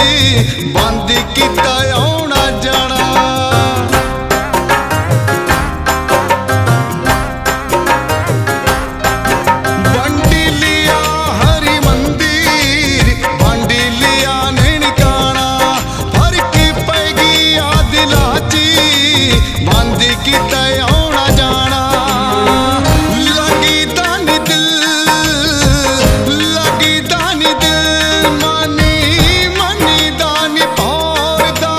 बंद किता आउणा जाना। बंडी लिया हरि मंदिर, बंडी लिया ननकाना, फर्क पैगी आ दिलां च बंद किता आउणा जाना। लगदा नी दिल, लगदा नी दिल, मनीदा नी भौरदा।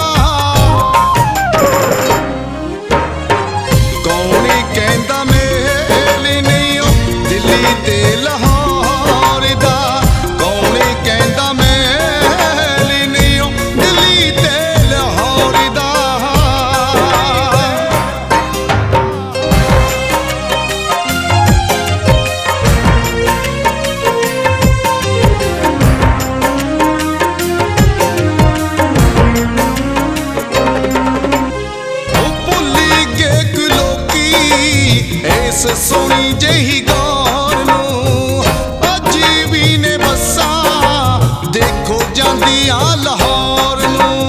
कौन कहंदा मेल नहीं ओ दिल्ली ते लाहौर दा, कौन कहंदा मेल नहीं ओ दिल्ली ते लाहौर दा। इस सोनी जही गौर नूं अज भी ने बसा देखो जांदियां लाहौर नूं।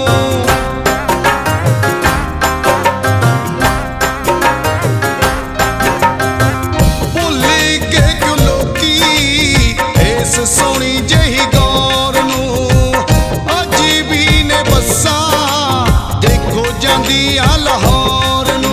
भुल के क्यों लोकी इस सोनी जही गौर नूं अज भी ने बसा देखो जांदियां लाहौर नूं।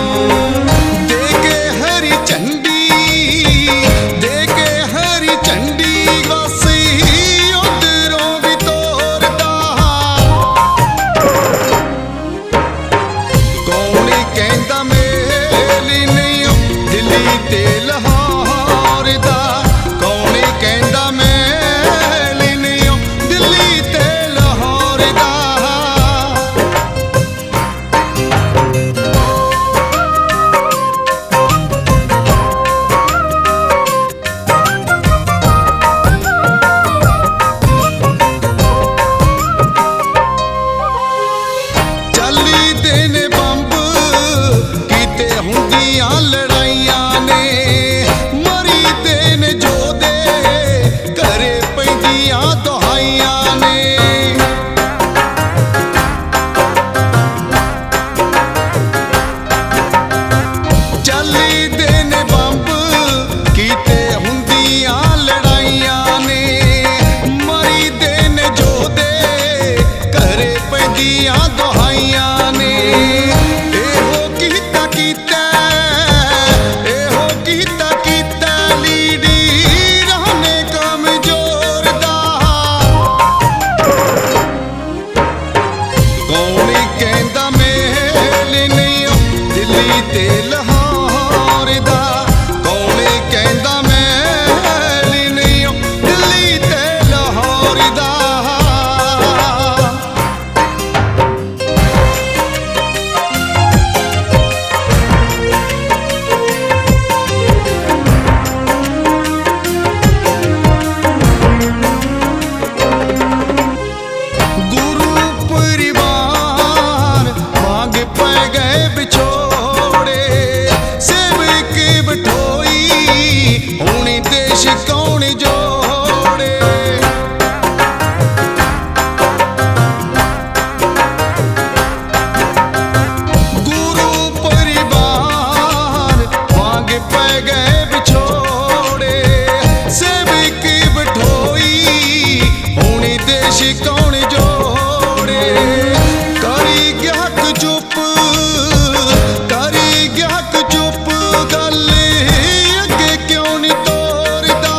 ते लाहौर दा कौन कहंदा मेल नहीं ओ दिल्ली ते लाहौर दा। चली देने बंब कीते हुंदियां लड़ाइयां ने, मरी देन जो दे करे पैंदियां दुहाइयां ने। चली देन बंब कीते हुंदियां लड़ाइयां ने, मरी देन जो दे करे पैंदियां दुहाइयां ने। एहो कीता कीता ते लाहौर दा, कौन कहंदा मेल नहीं ओ दिल्ली ते लाहौर दा। गुरु परिवार मांग पै गए बिछो, देश कौन जोड़े। गुरु परिवार मांग पै गए बिछोड़े, सेविक बिठोई हुण देश कौन जोड़े। करी ग्याक चुप, करी ग्याक चुप, गल अगे क्यों नी तोरदा।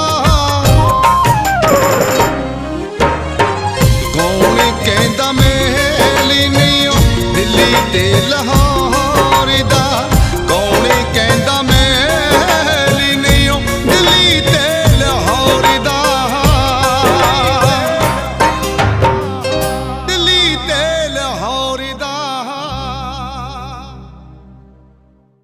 कौन कहंदा मेल नहीं ओ दिल्ली ते लाहौर